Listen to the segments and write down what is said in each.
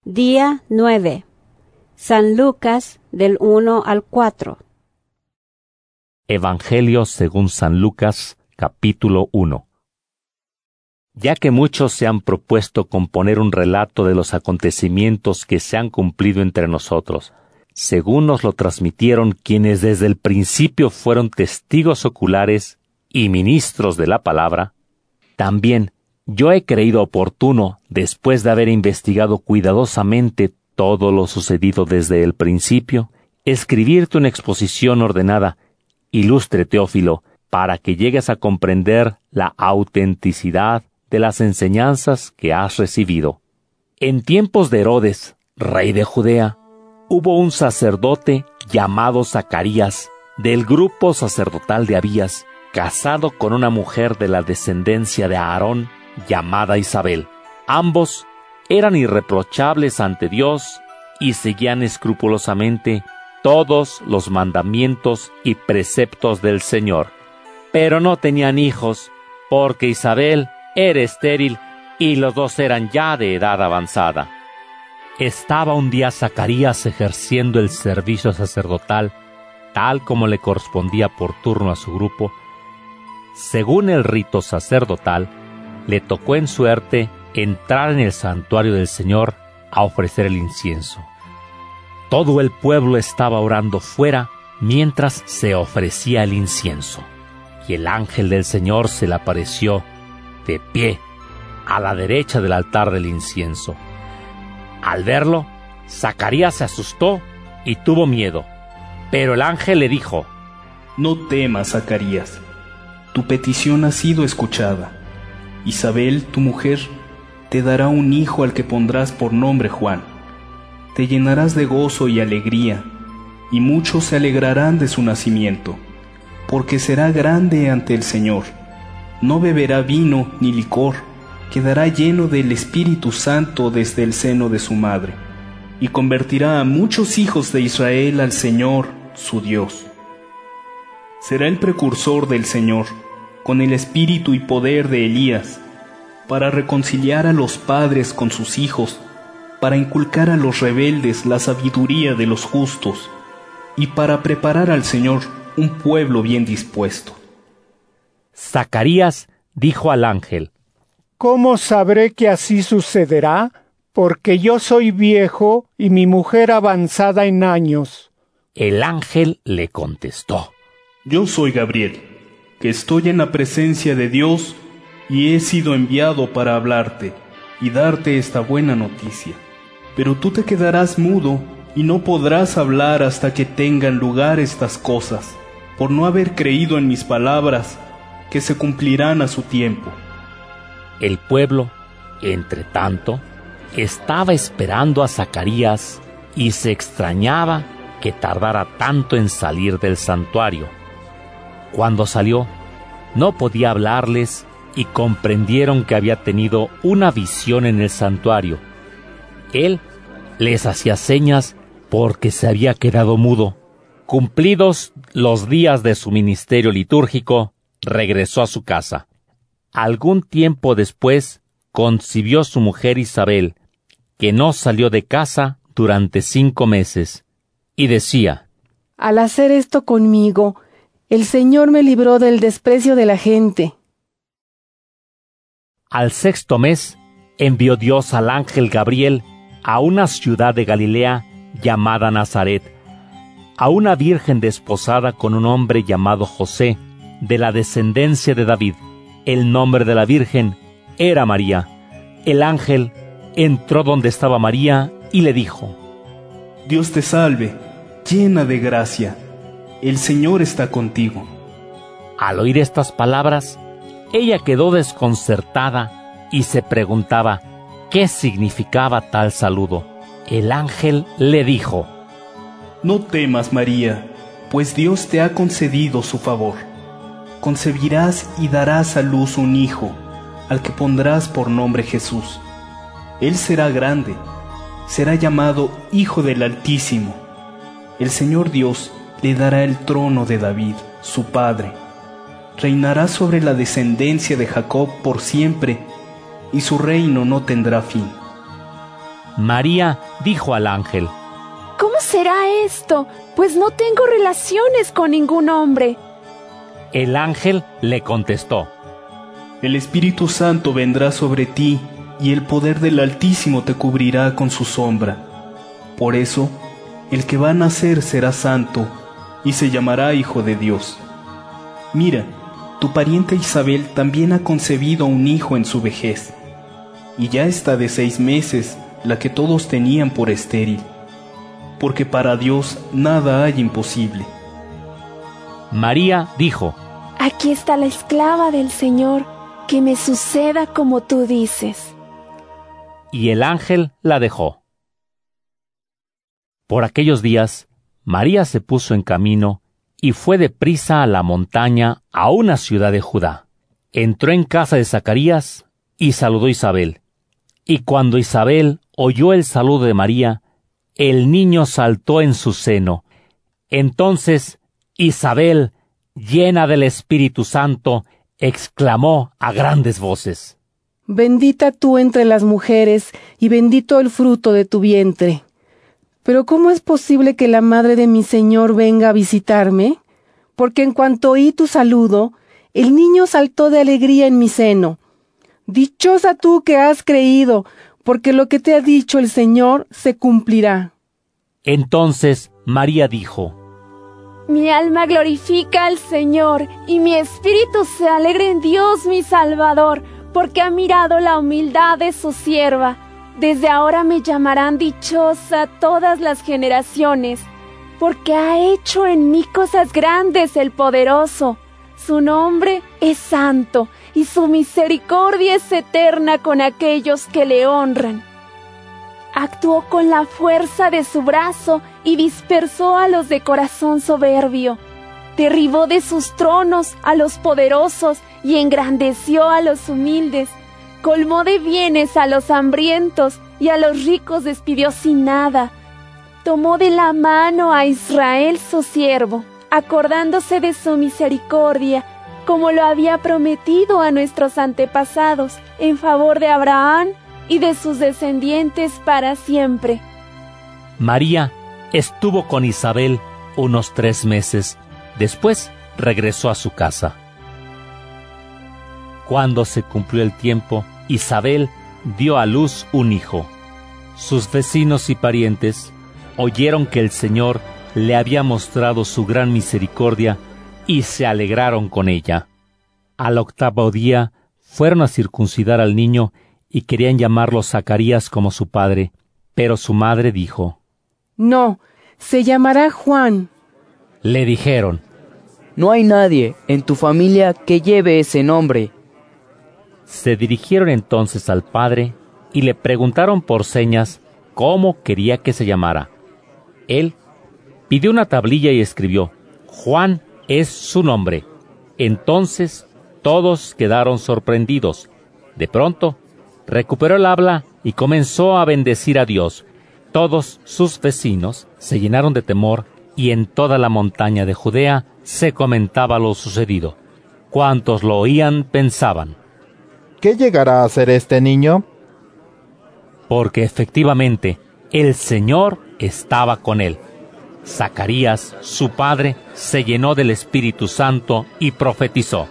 Día 9. San Lucas del 1 al 4. Evangelio según San Lucas, capítulo 1. Ya que muchos se han propuesto componer un relato de los acontecimientos que se han cumplido entre nosotros, según nos lo transmitieron quienes desde el principio fueron testigos oculares y ministros de la palabra, también yo he creído oportuno, después de haber investigado cuidadosamente todo lo sucedido desde el principio, escribirte una exposición ordenada, ilustre Teófilo, para que llegues a comprender la autenticidad de las enseñanzas que has recibido. En tiempos de Herodes, rey de Judea, hubo un sacerdote llamado Zacarías, del grupo sacerdotal de Abías, casado con una mujer de la descendencia de Aarón, llamada Isabel. Ambos eran irreprochables ante Dios y seguían escrupulosamente todos los mandamientos y preceptos del Señor. Pero no tenían hijos, porque Isabel era estéril y los dos eran ya de edad avanzada. Estaba un día Zacarías ejerciendo el servicio sacerdotal, tal como le correspondía por turno a su grupo. Según el rito sacerdotal, le tocó en suerte entrar en el santuario del Señor a ofrecer el incienso. Todo el pueblo estaba orando fuera mientras se ofrecía el incienso, y el ángel del Señor se le apareció de pie a la derecha del altar del incienso. Al verlo, Zacarías se asustó y tuvo miedo, pero el ángel le dijo: No temas, Zacarías, tu petición ha sido escuchada. Isabel, tu mujer, te dará un hijo al que pondrás por nombre Juan. Te llenarás de gozo y alegría, y muchos se alegrarán de su nacimiento, porque será grande ante el Señor. No beberá vino ni licor, quedará lleno del Espíritu Santo desde el seno de su madre, y convertirá a muchos hijos de Israel al Señor, su Dios. Será el precursor del Señor, con el espíritu y poder de Elías, para reconciliar a los padres con sus hijos, para inculcar a los rebeldes la sabiduría de los justos, y para preparar al Señor un pueblo bien dispuesto. Zacarías dijo al ángel: ¿Cómo sabré que así sucederá? Porque yo soy viejo y mi mujer avanzada en años. El ángel le contestó: Yo soy Gabriel, que estoy en la presencia de Dios y he sido enviado para hablarte y darte esta buena noticia. Pero tú te quedarás mudo y no podrás hablar hasta que tengan lugar estas cosas, por no haber creído en mis palabras, que se cumplirán a su tiempo. El pueblo, entre tanto, estaba esperando a Zacarías y se extrañaba que tardara tanto en salir del santuario. Cuando salió, no podía hablarles y comprendieron que había tenido una visión en el santuario. Él les hacía señas porque se había quedado mudo. Cumplidos los días de su ministerio litúrgico, regresó a su casa. Algún tiempo después, concibió su mujer Isabel, que no salió de casa durante 5 meses, y decía: Al hacer esto conmigo, el Señor me libró del desprecio de la gente. Al 6º mes, envió Dios al ángel Gabriel a una ciudad de Galilea llamada Nazaret, a una virgen desposada con un hombre llamado José, de la descendencia de David. El nombre de la virgen era María. El ángel entró donde estaba María y le dijo: Dios te salve, llena de gracia, el Señor está contigo. Al oír estas palabras, ella quedó desconcertada y se preguntaba qué significaba tal saludo. El ángel le dijo: No temas, María, pues Dios te ha concedido su favor. Concebirás y darás a luz un hijo, al que pondrás por nombre Jesús. Él será grande, será llamado Hijo del Altísimo. El Señor Dios le dará el trono de David, su padre. Reinará sobre la descendencia de Jacob por siempre, y su reino no tendrá fin. María dijo al ángel: ¿Cómo será esto? Pues no tengo relaciones con ningún hombre. El ángel le contestó: El Espíritu Santo vendrá sobre ti, y el poder del Altísimo te cubrirá con su sombra. Por eso, el que va a nacer será santo, y se llamará Hijo de Dios. Mira, tu pariente Isabel también ha concebido un hijo en su vejez, y ya está de 6 meses, la que todos tenían por estéril, porque para Dios nada hay imposible. María dijo: Aquí está la esclava del Señor, que me suceda como tú dices. Y el ángel la dejó. Por aquellos días, María se puso en camino y fue deprisa a la montaña, a una ciudad de Judá. Entró en casa de Zacarías y saludó a Isabel. Y cuando Isabel oyó el saludo de María, el niño saltó en su seno. Entonces Isabel, llena del Espíritu Santo, exclamó a grandes voces: Bendita tú entre las mujeres, y bendito el fruto de tu vientre. Pero ¿cómo es posible que la madre de mi Señor venga a visitarme? Porque en cuanto oí tu saludo, el niño saltó de alegría en mi seno. Dichosa tú que has creído, porque lo que te ha dicho el Señor se cumplirá. Entonces María dijo: Mi alma glorifica al Señor, y mi espíritu se alegra en Dios mi Salvador, porque ha mirado la humildad de su sierva. Desde ahora me llamarán dichosa todas las generaciones, porque ha hecho en mí cosas grandes el Poderoso. Su nombre es santo, y su misericordia es eterna con aquellos que le honran. Actuó con la fuerza de su brazo y dispersó a los de corazón soberbio. Derribó de sus tronos a los poderosos y engrandeció a los humildes. Colmó de bienes a los hambrientos y a los ricos despidió sin nada. Tomó de la mano a Israel su siervo, acordándose de su misericordia, como lo había prometido a nuestros antepasados, en favor de Abraham y de sus descendientes para siempre. María estuvo con Isabel unos 3 meses. Después regresó a su casa. Cuando se cumplió el tiempo, Isabel dio a luz un hijo. Sus vecinos y parientes oyeron que el Señor le había mostrado su gran misericordia y se alegraron con ella. Al 8º día fueron a circuncidar al niño y querían llamarlo Zacarías como su padre, pero su madre dijo: No, se llamará Juan. Le dijeron: No hay nadie en tu familia que lleve ese nombre. Se dirigieron entonces al padre y le preguntaron por señas cómo quería que se llamara. Él pidió una tablilla y escribió: Juan es su nombre. Entonces todos quedaron sorprendidos. De pronto recuperó el habla y comenzó a bendecir a Dios. Todos sus vecinos se llenaron de temor y en toda la montaña de Judea se comentaba lo sucedido. Cuantos lo oían pensaban: ¿qué llegará a ser este niño? Porque efectivamente el Señor estaba con él. Zacarías, su padre, se llenó del Espíritu Santo y profetizó: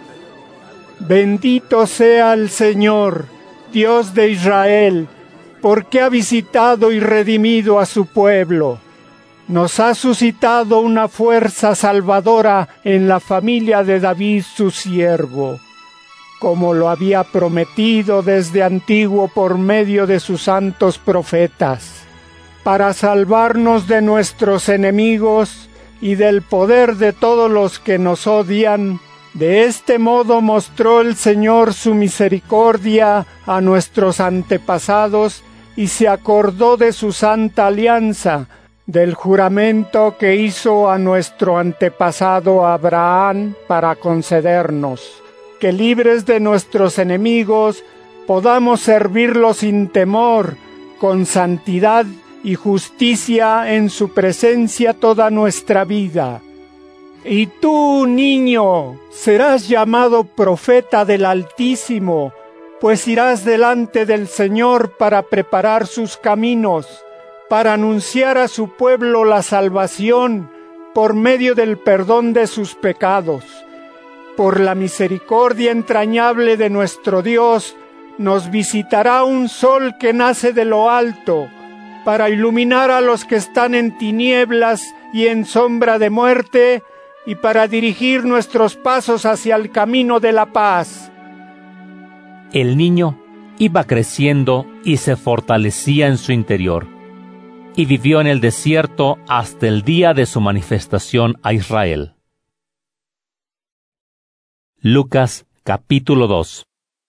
Bendito sea el Señor, Dios de Israel, porque ha visitado y redimido a su pueblo. Nos ha suscitado una fuerza salvadora en la familia de David su siervo, como lo había prometido desde antiguo por medio de sus santos profetas, para salvarnos de nuestros enemigos y del poder de todos los que nos odian. De este modo mostró el Señor su misericordia a nuestros antepasados y se acordó de su santa alianza, del juramento que hizo a nuestro antepasado Abraham para concedernos que, libres de nuestros enemigos, podamos servirlo sin temor, con santidad y justicia en su presencia toda nuestra vida. Y tú, niño, serás llamado profeta del Altísimo, pues irás delante del Señor para preparar sus caminos, para anunciar a su pueblo la salvación por medio del perdón de sus pecados. Por la misericordia entrañable de nuestro Dios, nos visitará un sol que nace de lo alto, para iluminar a los que están en tinieblas y en sombra de muerte, y para dirigir nuestros pasos hacia el camino de la paz. El niño iba creciendo y se fortalecía en su interior, y vivió en el desierto hasta el día de su manifestación a Israel. Lucas capítulo 2.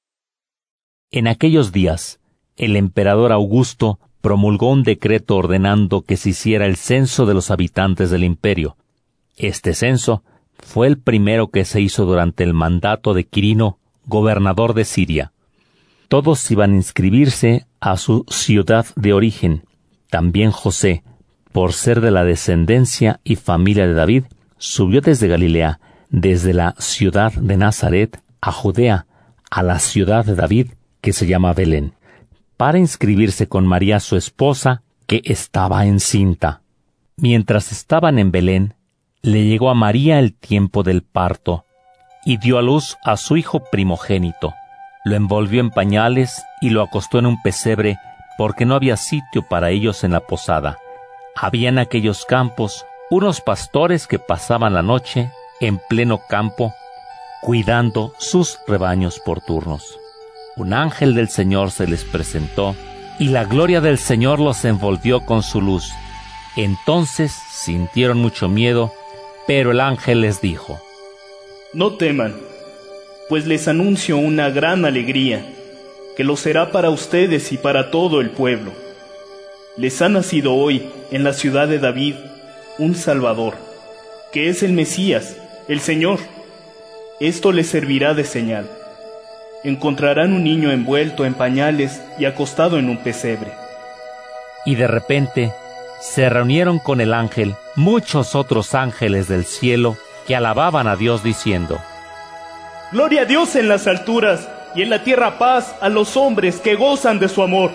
En aquellos días, el emperador Augusto promulgó un decreto ordenando que se hiciera el censo de los habitantes del imperio. Este censo fue el primero que se hizo durante el mandato de Quirino, gobernador de Siria. Todos iban a inscribirse a su ciudad de origen. También José, por ser de la descendencia y familia de David, subió desde Galilea, desde la ciudad de Nazaret, a Judea, a la ciudad de David, que se llama Belén, para inscribirse con María su esposa, que estaba encinta. Mientras estaban en Belén, le llegó a María el tiempo del parto, y dio a luz a su hijo primogénito. Lo envolvió en pañales y lo acostó en un pesebre, porque no había sitio para ellos en la posada. Había en aquellos campos unos pastores que pasaban la noche en pleno campo, cuidando sus rebaños por turnos. Un ángel del Señor se les presentó, y la gloria del Señor los envolvió con su luz. Entonces sintieron mucho miedo, pero el ángel les dijo: No teman, pues les anuncio una gran alegría, que lo será para ustedes y para todo el pueblo. Les ha nacido hoy, en la ciudad de David, un Salvador, que es el Mesías, el Señor. Esto les servirá de señal. Encontrarán un niño envuelto en pañales y acostado en un pesebre. Y de repente se reunieron con el ángel muchos otros ángeles del cielo que alababan a Dios diciendo: Gloria a Dios en las alturas, y en la tierra paz a los hombres que gozan de su amor.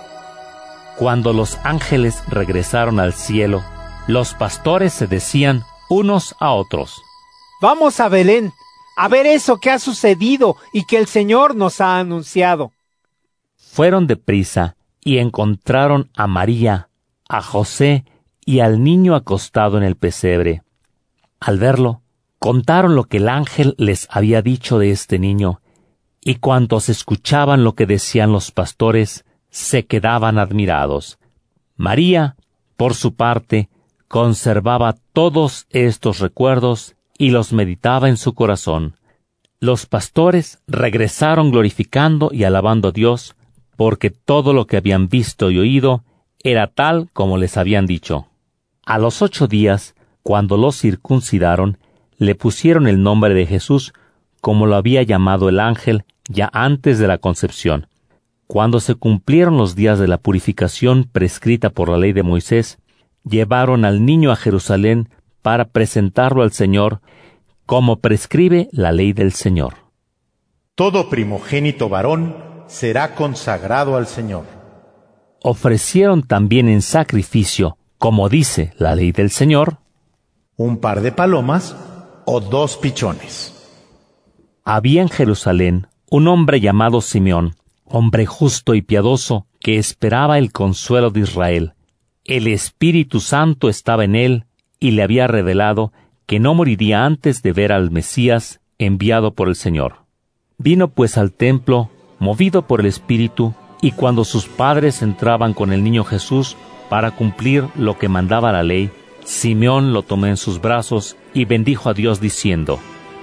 Cuando los ángeles regresaron al cielo, los pastores se decían unos a otros: Vamos a Belén, a ver eso que ha sucedido y que el Señor nos ha anunciado. Fueron deprisa y encontraron a María, a José y al niño acostado en el pesebre. Al verlo, contaron lo que el ángel les había dicho de este niño, y cuantos escuchaban lo que decían los pastores, se quedaban admirados. María, por su parte, conservaba todos estos recuerdos y los meditaba en su corazón. Los pastores regresaron glorificando y alabando a Dios, porque todo lo que habían visto y oído era tal como les habían dicho. A los 8 días, cuando los circuncidaron, le pusieron el nombre de Jesús, como lo había llamado el ángel ya antes de la concepción. Cuando se cumplieron los días de la purificación prescrita por la ley de Moisés, llevaron al niño a Jerusalén para presentarlo al Señor, como prescribe la ley del Señor. Todo primogénito varón será consagrado al Señor. Ofrecieron también en sacrificio, como dice la ley del Señor, un par de palomas o 2 pichones. Había en Jerusalén un hombre llamado Simeón, hombre justo y piadoso, que esperaba el consuelo de Israel. El Espíritu Santo estaba en él, y le había revelado que no moriría antes de ver al Mesías enviado por el Señor. Vino pues al templo, movido por el Espíritu, y cuando sus padres entraban con el niño Jesús para cumplir lo que mandaba la ley, Simeón lo tomó en sus brazos y bendijo a Dios diciendo: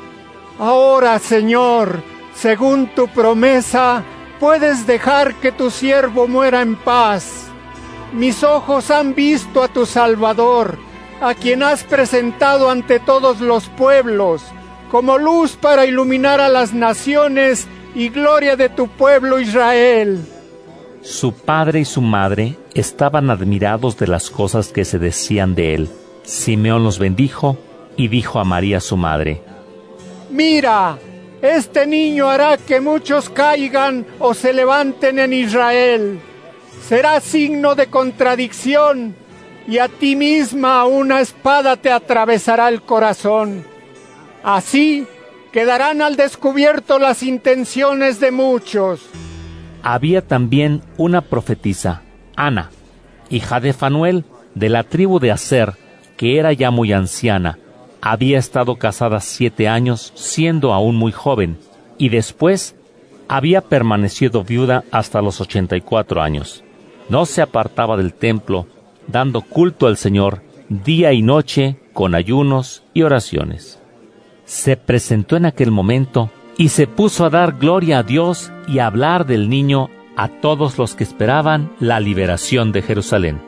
Ahora, Señor, según tu promesa, puedes dejar que tu siervo muera en paz. Mis ojos han visto a tu Salvador, a quien has presentado ante todos los pueblos, como luz para iluminar a las naciones y gloria de tu pueblo Israel. Su padre y su madre estaban admirados de las cosas que se decían de él. Simeón los bendijo y dijo a María su madre: Mira, Este niño hará que muchos caigan o se levanten en Israel. Será signo de contradicción, y a ti misma una espada te atravesará el corazón. Así quedarán al descubierto las intenciones de muchos. Había también una profetisa, Ana, hija de Fanuel, de la tribu de Aser, que era ya muy anciana. Había estado casada 7 años, siendo aún muy joven, y después había permanecido viuda hasta los 84 años. No se apartaba del templo, dando culto al Señor día y noche con ayunos y oraciones. Se presentó en aquel momento y se puso a dar gloria a Dios y a hablar del niño a todos los que esperaban la liberación de Jerusalén.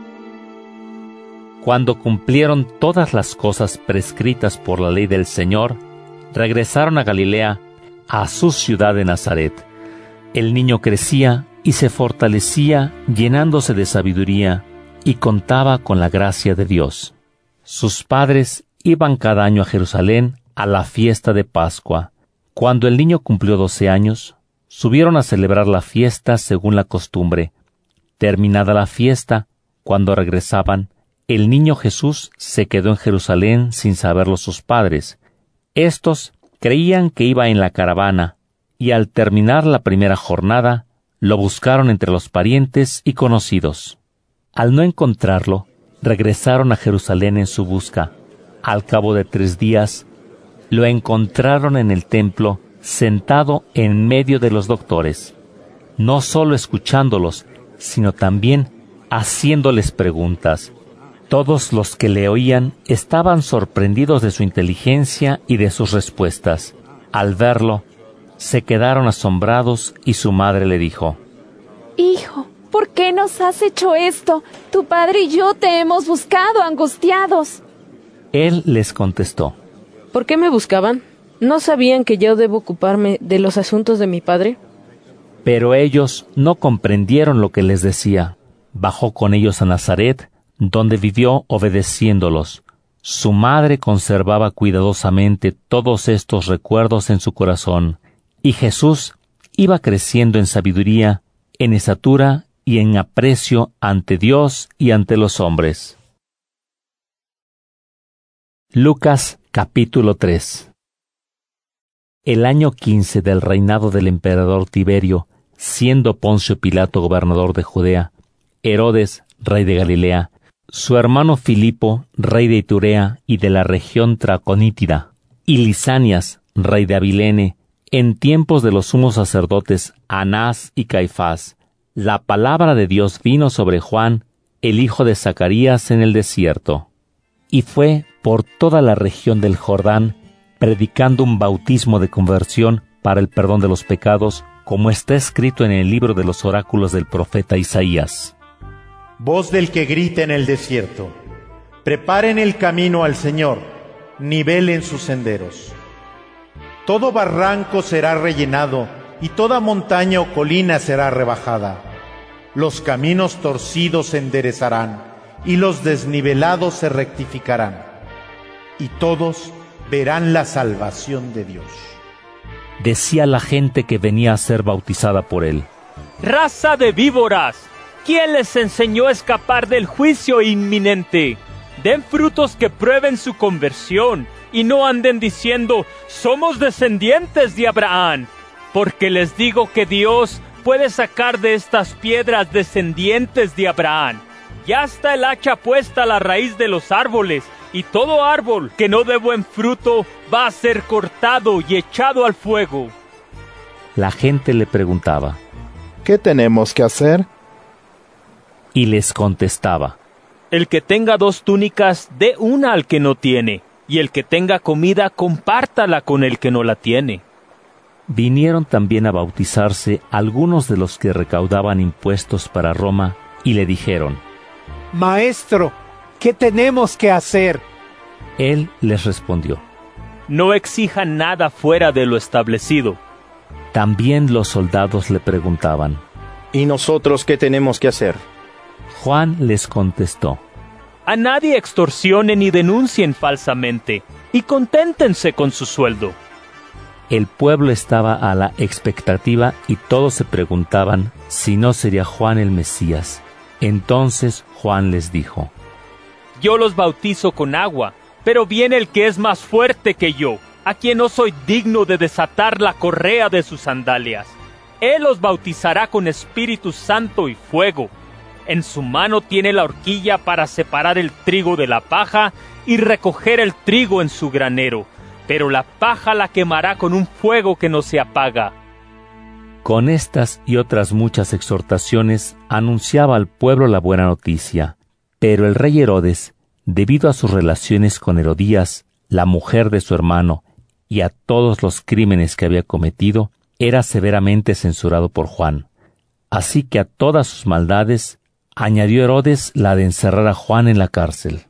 Cuando cumplieron todas las cosas prescritas por la ley del Señor, regresaron a Galilea, a su ciudad de Nazaret. El niño crecía y se fortalecía, llenándose de sabiduría, y contaba con la gracia de Dios. Sus padres iban cada año a Jerusalén a la fiesta de Pascua. Cuando el niño cumplió 12 años, subieron a celebrar la fiesta según la costumbre. Terminada la fiesta, cuando regresaban, el niño Jesús se quedó en Jerusalén sin saberlo sus padres. Estos creían que iba en la caravana, y al terminar la primera jornada, lo buscaron entre los parientes y conocidos. Al no encontrarlo, regresaron a Jerusalén en su busca. Al cabo de 3 días, lo encontraron en el templo, sentado en medio de los doctores, no solo escuchándolos, sino también haciéndoles preguntas. Todos los que le oían estaban sorprendidos de su inteligencia y de sus respuestas. Al verlo, se quedaron asombrados y su madre le dijo: Hijo, ¿por qué nos has hecho esto? Tu padre y yo te hemos buscado angustiados. Él les contestó: ¿Por qué me buscaban? ¿No sabían que yo debo ocuparme de los asuntos de mi padre? Pero ellos no comprendieron lo que les decía. Bajó con ellos a Nazaret, donde vivió obedeciéndolos. Su madre conservaba cuidadosamente todos estos recuerdos en su corazón, y Jesús iba creciendo en sabiduría, en estatura y en aprecio ante Dios y ante los hombres. Lucas capítulo 3. El año 15 del reinado del emperador Tiberio, siendo Poncio Pilato gobernador de Judea, Herodes, rey de Galilea, su hermano Filipo, rey de Iturea y de la región traconítida, y Lisanias, rey de Abilene, en tiempos de los sumos sacerdotes Anás y Caifás, la palabra de Dios vino sobre Juan, el hijo de Zacarías, en el desierto. Y fue por toda la región del Jordán, predicando un bautismo de conversión para el perdón de los pecados, como está escrito en el libro de los oráculos del profeta Isaías. Voz del que grita en el desierto: preparen el camino al Señor, nivelen sus senderos. Todo barranco será rellenado, y toda montaña o colina será rebajada. Los caminos torcidos se enderezarán, y los desnivelados se rectificarán. Y todos verán la salvación de Dios. Decía la gente que venía a ser bautizada por él: ¡Raza de víboras! ¿Quién les enseñó a escapar del juicio inminente? Den frutos que prueben su conversión, y no anden diciendo: somos descendientes de Abraham. Porque les digo que Dios puede sacar de estas piedras descendientes de Abraham. Ya está el hacha puesta a la raíz de los árboles, y todo árbol que no dé buen fruto va a ser cortado y echado al fuego. La gente le preguntaba: ¿qué tenemos que hacer? Y les contestaba: el que tenga 2 túnicas, dé una al que no tiene, y el que tenga comida, compártala con el que no la tiene. Vinieron también a bautizarse algunos de los que recaudaban impuestos para Roma, y le dijeron: Maestro, ¿qué tenemos que hacer? Él les respondió: no exijan nada fuera de lo establecido. También los soldados le preguntaban: ¿y nosotros qué tenemos que hacer? Juan les contestó: a nadie extorsionen ni denuncien falsamente, y conténtense con su sueldo. El pueblo estaba a la expectativa y todos se preguntaban si no sería Juan el Mesías. Entonces Juan les dijo: Yo los bautizo con agua, pero viene el que es más fuerte que yo, a quien no soy digno de desatar la correa de sus sandalias. Él los bautizará con Espíritu Santo y fuego. En su mano tiene la horquilla para separar el trigo de la paja y recoger el trigo en su granero, pero la paja la quemará con un fuego que no se apaga. Con estas y otras muchas exhortaciones anunciaba al pueblo la buena noticia. Pero el rey Herodes, debido a sus relaciones con Herodías, la mujer de su hermano, y a todos los crímenes que había cometido, era severamente censurado por Juan. Así que a todas sus maldades añadió Herodes la de encerrar a Juan en la cárcel.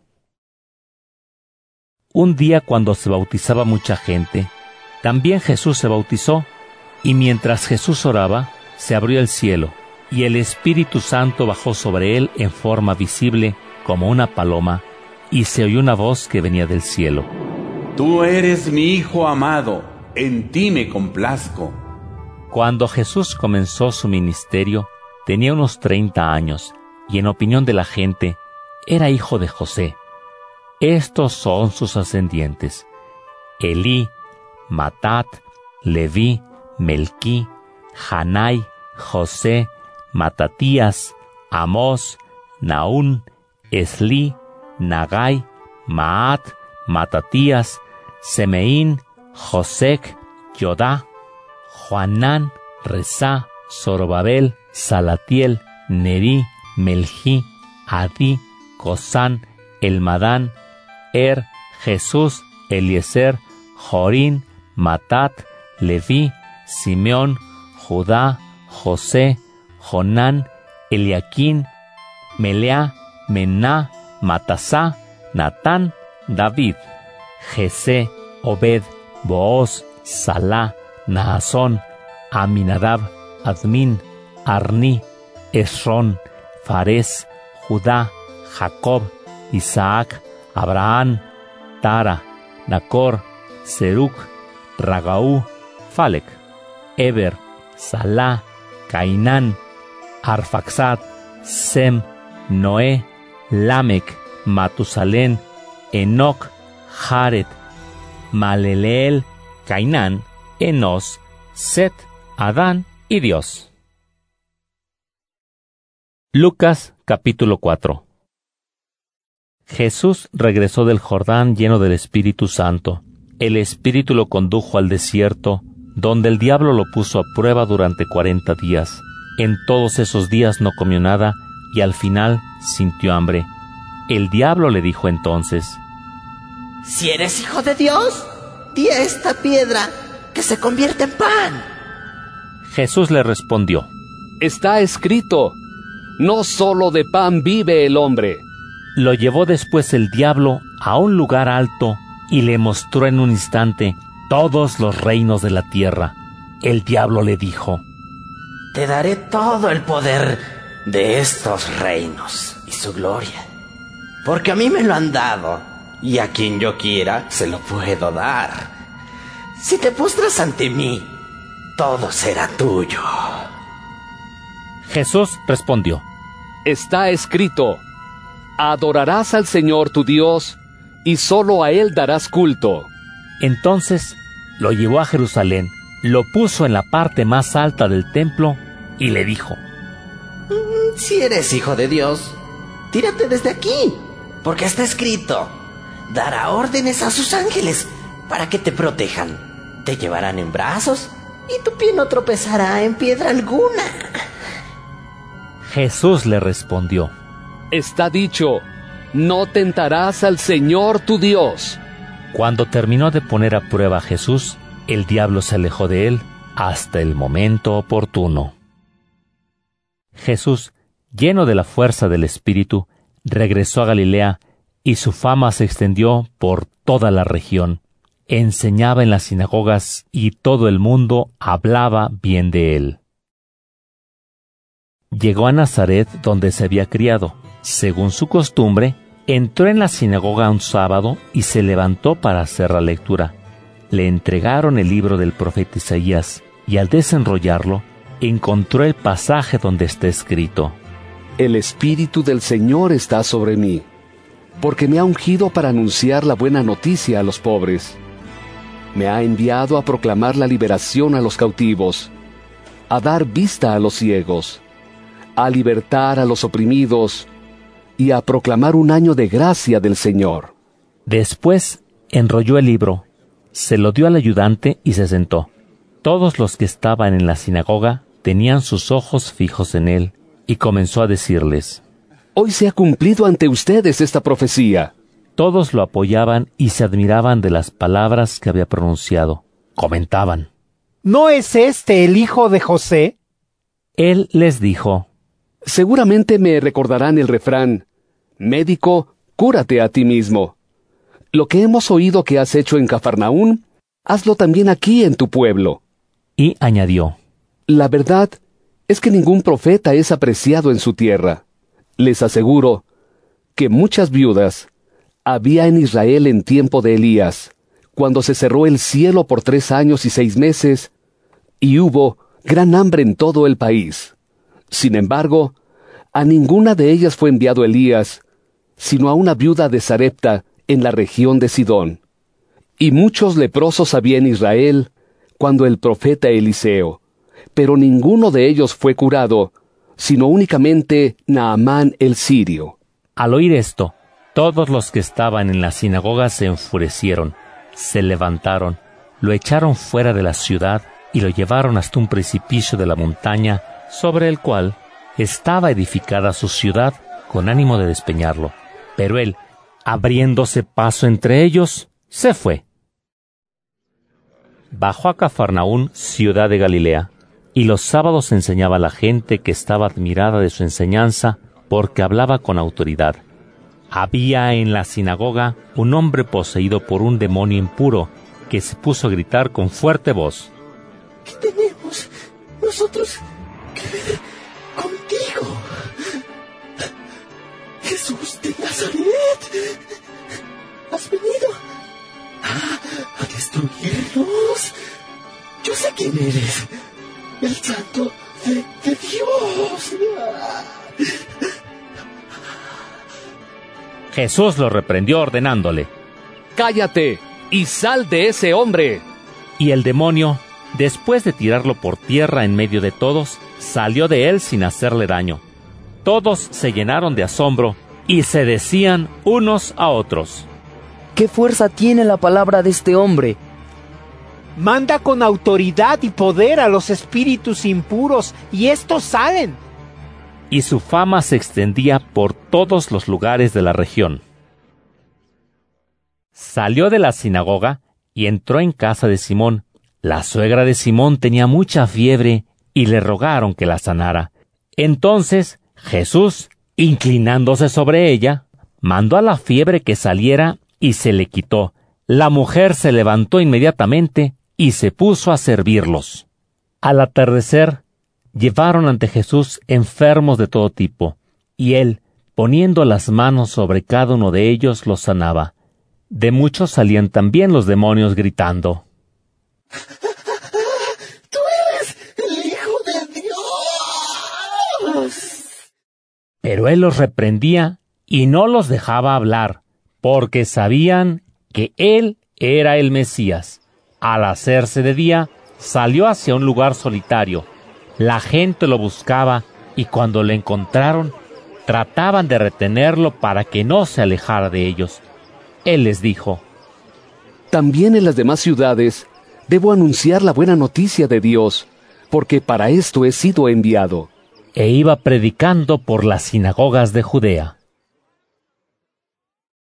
Un día, cuando se bautizaba mucha gente, también Jesús se bautizó, y mientras Jesús oraba, se abrió el cielo, y el Espíritu Santo bajó sobre él en forma visible como una paloma, y se oyó una voz que venía del cielo. Tú eres mi Hijo amado, en ti me complazco. Cuando Jesús comenzó su ministerio, tenía unos 30 años, y en opinión de la gente, era hijo de José. Estos son sus ascendientes: Elí, Matat, Leví, Melquí, Janai, José, Matatías, Amós, Naún, Esli, Nagai, Maat, Matatías, Semeín, Josec, Yodá, Joanán, Resá, Zorobabel, Salatiel, Nerí, Meljí, Adí, Cosán, Elmadán, Jesús, Eliezer, Jorín, Matat, Leví, Simeón, Judá, José, Jonán, Eliaquín, Melea, Mená, Matasá, Natán, David, Jesé, Obed, Booz, Salá, Naasón, Aminadab, Admín, Arní, Esrón, Farés, Judá, Jacob, Isaac, Abraham, Tara, Nacor, Serug, Ragaú, Falec, Eber, Salá, Cainán, Arfaxad, Sem, Noé, Lamec, Matusalén, Enoc, Jared, Maleleel, Cainán, Enos, Set, Adán y Dios. Lucas capítulo 4. Jesús regresó del Jordán lleno del Espíritu Santo. El Espíritu lo condujo al desierto, donde el diablo lo puso a prueba durante 40 días. En todos esos días no comió nada, y al final sintió hambre. El diablo le dijo entonces: Si eres hijo de Dios, di a esta piedra que se convierta en pan. Jesús le respondió: Está escrito, no solo de pan vive el hombre. Lo llevó después el diablo a un lugar alto y le mostró en un instante todos los reinos de la tierra. El diablo le dijo: Te daré todo el poder de estos reinos y su gloria, porque a mí me lo han dado, y a quien yo quiera se lo puedo dar. Si te postras ante mí, todo será tuyo. Jesús respondió: Está escrito, adorarás al Señor tu Dios, y solo a Él darás culto. Entonces lo llevó a Jerusalén, lo puso en la parte más alta del templo y le dijo: Si eres hijo de Dios, tírate desde aquí, porque está escrito, dará órdenes a sus ángeles para que te protejan. Te llevarán en brazos y tu pie no tropezará en piedra alguna. Jesús le respondió: Está dicho, no tentarás al Señor tu Dios. Cuando terminó de poner a prueba a Jesús, el diablo se alejó de él hasta el momento oportuno. Jesús, lleno de la fuerza del Espíritu, regresó a Galilea y su fama se extendió por toda la región. Enseñaba en las sinagogas y todo el mundo hablaba bien de él. Llegó a Nazaret, donde se había criado. Según su costumbre, entró en la sinagoga un sábado y se levantó para hacer la lectura. le entregaron el libro del profeta Isaías, y al desenrollarlo, encontró el pasaje donde está escrito: El Espíritu del Señor está sobre mí, porque me ha ungido para anunciar la buena noticia a los pobres. Me ha enviado a proclamar la liberación a los cautivos, a dar vista a los ciegos, a libertar a los oprimidos y a proclamar un año de gracia del Señor. Después enrolló el libro, se lo dio al ayudante y se sentó. Todos los que estaban en la sinagoga tenían sus ojos fijos en él, y comenzó a decirles: Hoy se ha cumplido ante ustedes esta profecía. Todos lo apoyaban y se admiraban de las palabras que había pronunciado. Comentaban: ¿No es este el hijo de José? Él les dijo: Seguramente me recordarán el refrán: Médico, cúrate a ti mismo. Lo que hemos oído que has hecho en Cafarnaún, hazlo también aquí en tu pueblo. Y añadió: La verdad es que ningún profeta es apreciado en su tierra. Les aseguro que muchas viudas había en Israel en tiempo de Elías, cuando se cerró el cielo por 3 años y 6 meses, y hubo gran hambre en todo el país. Sin embargo, a ninguna de ellas fue enviado Elías, sino a una viuda de Sarepta en la región de Sidón. Y muchos leprosos había en Israel cuando el profeta Eliseo, pero ninguno de ellos fue curado, sino únicamente Naamán el sirio. Al oír esto, todos los que estaban en la sinagoga se enfurecieron, se levantaron, lo echaron fuera de la ciudad y lo llevaron hasta un precipicio de la montaña sobre el cual estaba edificada su ciudad, con ánimo de despeñarlo. Pero él, abriéndose paso entre ellos, se fue. Bajó a Cafarnaún, ciudad de Galilea, y los sábados enseñaba a la gente que estaba admirada de su enseñanza, porque hablaba con autoridad. Había en la sinagoga un hombre poseído por un demonio impuro, que se puso a gritar con fuerte voz: ¿Qué tenemos nosotros que ver contigo, Jesús de Nazaret? ¿Has venido a destruirnos? Yo sé quién eres, el Santo de Dios. Jesús lo reprendió ordenándole: ¡Cállate y sal de ese hombre! Y el demonio, después de tirarlo por tierra en medio de todos, salió de él sin hacerle daño. Todos se llenaron de asombro y se decían unos a otros: ¿Qué fuerza tiene la palabra de este hombre? Manda con autoridad y poder a los espíritus impuros, y estos salen. Y su fama se extendía por todos los lugares de la región. Salió de la sinagoga y entró en casa de Simón. La suegra de Simón tenía mucha fiebre y le rogaron que la sanara. Entonces Jesús, inclinándose sobre ella, mandó a la fiebre que saliera y se le quitó. La mujer se levantó inmediatamente y se puso a servirlos. Al atardecer, llevaron ante Jesús enfermos de todo tipo, y él, poniendo las manos sobre cada uno de ellos, los sanaba. De muchos salían también los demonios gritando: ¡Tú eres el Hijo de Dios! Pero él los reprendía y no los dejaba hablar, porque sabían que él era el Mesías. Al hacerse de día, salió hacia un lugar solitario. La gente lo buscaba y cuando lo encontraron, trataban de retenerlo para que no se alejara de ellos. Él les dijo: También en las demás ciudades debo anunciar la buena noticia de Dios, porque para esto he sido enviado. E iba predicando por las sinagogas de Judea.